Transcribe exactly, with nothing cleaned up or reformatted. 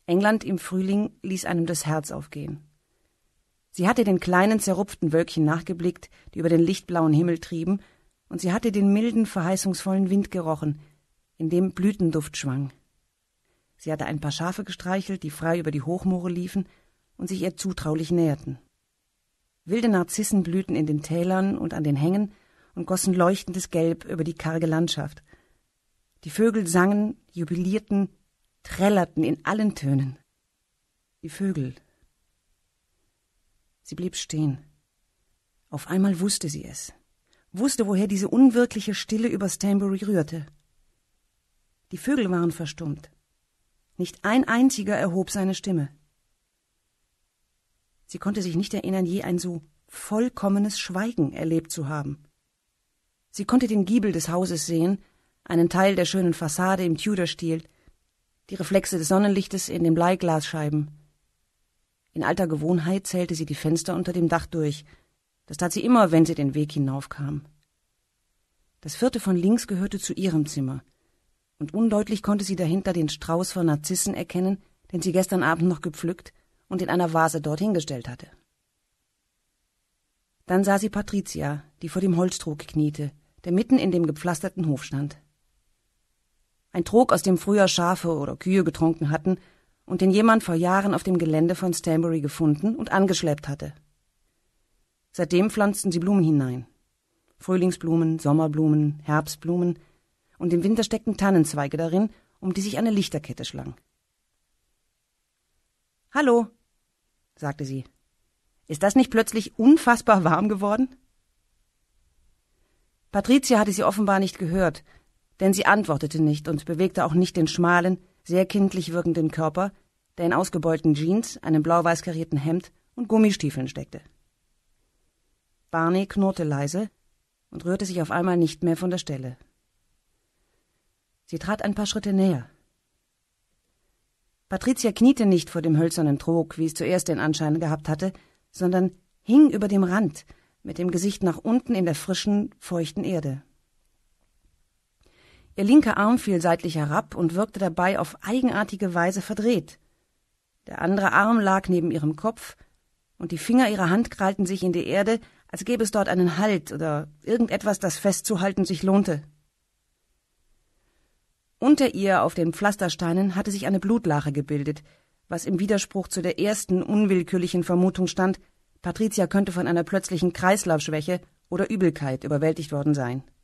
England im Frühling ließ einem das Herz aufgehen. Sie hatte den kleinen, zerrupften Wölkchen nachgeblickt, die über den lichtblauen Himmel trieben, und sie hatte den milden, verheißungsvollen Wind gerochen, in dem Blütenduft schwang. Sie hatte ein paar Schafe gestreichelt, die frei über die Hochmoore liefen und sich ihr zutraulich näherten. Wilde Narzissen blühten in den Tälern und an den Hängen und gossen leuchtendes Gelb über die karge Landschaft. Die Vögel sangen, jubilierten, trällerten in allen Tönen. Die Vögel. Sie blieb stehen. Auf einmal wusste sie es. Wusste, woher diese unwirkliche Stille über Stanbury rührte. Die Vögel waren verstummt. Nicht ein einziger erhob seine Stimme. Sie konnte sich nicht erinnern, je ein so vollkommenes Schweigen erlebt zu haben. Sie konnte den Giebel des Hauses sehen, einen Teil der schönen Fassade im Tudor-Stil, die Reflexe des Sonnenlichtes in den Bleiglasscheiben. In alter Gewohnheit zählte sie die Fenster unter dem Dach durch. Das tat sie immer, wenn sie den Weg hinaufkam. Das vierte von links gehörte zu ihrem Zimmer, und undeutlich konnte sie dahinter den Strauß von Narzissen erkennen, den sie gestern Abend noch gepflückt und in einer Vase dorthin gestellt hatte. Dann sah sie Patricia, die vor dem Holztrog kniete, der mitten in dem gepflasterten Hof stand. Ein Trog, aus dem früher Schafe oder Kühe getrunken hatten und den jemand vor Jahren auf dem Gelände von Stanbury gefunden und angeschleppt hatte. Seitdem pflanzten sie Blumen hinein. Frühlingsblumen, Sommerblumen, Herbstblumen, und im Winter steckten Tannenzweige darin, um die sich eine Lichterkette schlang. »Hallo«, sagte sie. »Ist das nicht plötzlich unfassbar warm geworden?« Patricia hatte sie offenbar nicht gehört, denn sie antwortete nicht und bewegte auch nicht den schmalen, sehr kindlich wirkenden Körper, der in ausgebeulten Jeans, einem blau-weiß karierten Hemd und Gummistiefeln steckte. Barney knurrte leise und rührte sich auf einmal nicht mehr von der Stelle. Sie trat ein paar Schritte näher. Patricia kniete nicht vor dem hölzernen Trog, wie es zuerst den Anschein gehabt hatte, sondern hing über dem Rand, mit dem Gesicht nach unten in der frischen, feuchten Erde. Ihr linker Arm fiel seitlich herab und wirkte dabei auf eigenartige Weise verdreht. Der andere Arm lag neben ihrem Kopf, und die Finger ihrer Hand krallten sich in die Erde, als gäbe es dort einen Halt oder irgendetwas, das festzuhalten sich lohnte. Unter ihr auf den Pflastersteinen hatte sich eine Blutlache gebildet, was im Widerspruch zu der ersten unwillkürlichen Vermutung stand, Patricia könnte von einer plötzlichen Kreislaufschwäche oder Übelkeit überwältigt worden sein.